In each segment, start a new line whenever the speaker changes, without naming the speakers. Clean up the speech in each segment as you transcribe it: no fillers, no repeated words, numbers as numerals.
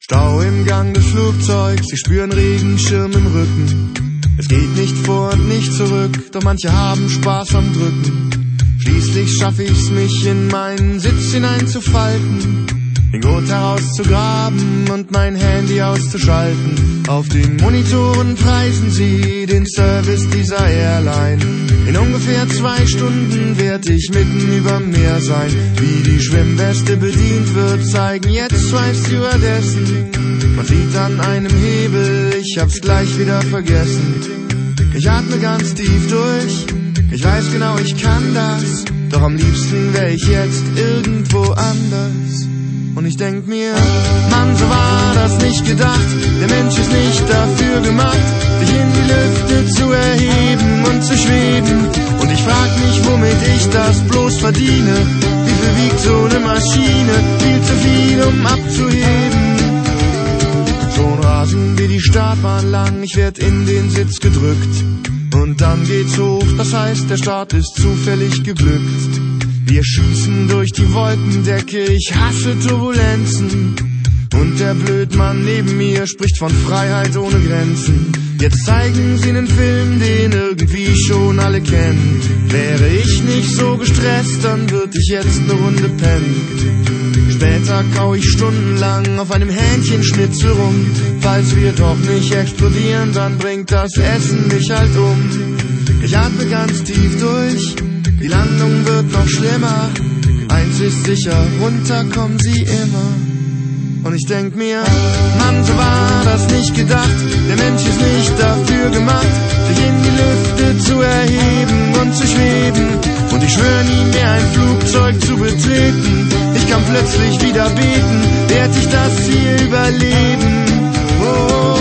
Stau im Gang des Flugzeugs, sie spüren Regenschirm im Rücken. Es geht nicht vor und nicht zurück, doch manche haben Spaß am Drücken. Schließlich schaff ich's, mich in meinen Sitz hineinzufalten, den Gurt herauszugraben und mein Handy auszuschalten. Auf den Monitoren preisen sie den Service dieser Airline. In ungefähr 2 Stunden werd ich mitten überm Meer sein. Wie die Schwimmweste bedient wird, zeigen jetzt 2 Stewardessen. Man sieht an einem Hebel, ich hab's gleich wieder vergessen. Ich atme ganz tief durch, ich weiß genau, ich kann das. Doch am liebsten wär ich jetzt irgendwo anders. Und ich denk mir, Mann, so war das nicht gedacht. Der Mensch ist nicht dafür gemacht, sich in die Lüfte zu erheben und zu schweben. Und ich frag mich, womit ich das bloß verdiene. Wie viel wiegt so eine Maschine? Viel zu viel, um abzuheben. Schon rasen wir die Startbahn lang, ich werd in den Sitz gedrückt. Und dann geht's hoch, das heißt, der Start ist zufällig geglückt. Wir schießen durch die Wolkendecke, ich hasse Turbulenzen. Und der Blödmann neben mir spricht von Freiheit ohne Grenzen. Jetzt zeigen sie einen Film, den irgendwie schon alle kennen. Wäre ich nicht so gestresst, dann würd ich jetzt eine Runde pennen. Später kau ich stundenlang auf einem Hähnchenschnitzel rum. Falls wir doch nicht explodieren, dann bringt das Essen mich halt um. Ich atme ganz tief durch, die Landung wird noch schlimmer. Eins ist sicher, runter kommen sie immer. Und ich denk mir, Mann, so war das nicht gedacht. Der Mensch ist nicht dafür gemacht, sich in die Lüfte zu erheben und zu schweben. Und ich schwör nie mehr ein Flugzeug zu betreten. Ich kann plötzlich wieder beten, werd ich das hier überleben. Oh.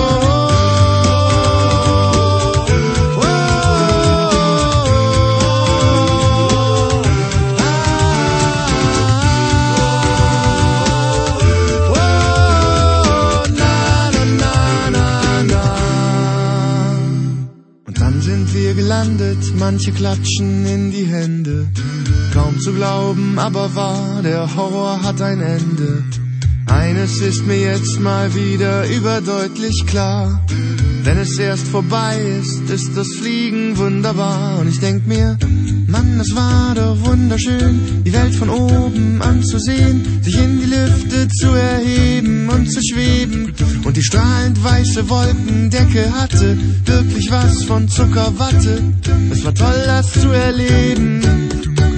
Gelandet, manche klatschen in die Hände. Kaum zu glauben, aber wahr, der Horror hat ein Ende. Eines ist mir jetzt mal wieder überdeutlich klar: wenn es erst vorbei ist das Fliegen wunderbar. Und ich denk mir, Mann, das war doch wunderschön, die Welt von oben anzusehen, sich in die Lüfte zu erheben und zu schweben. Und die strahlend weiße Wolkendecke hatte wirklich was von Zuckerwatte. Es war toll, das zu erleben.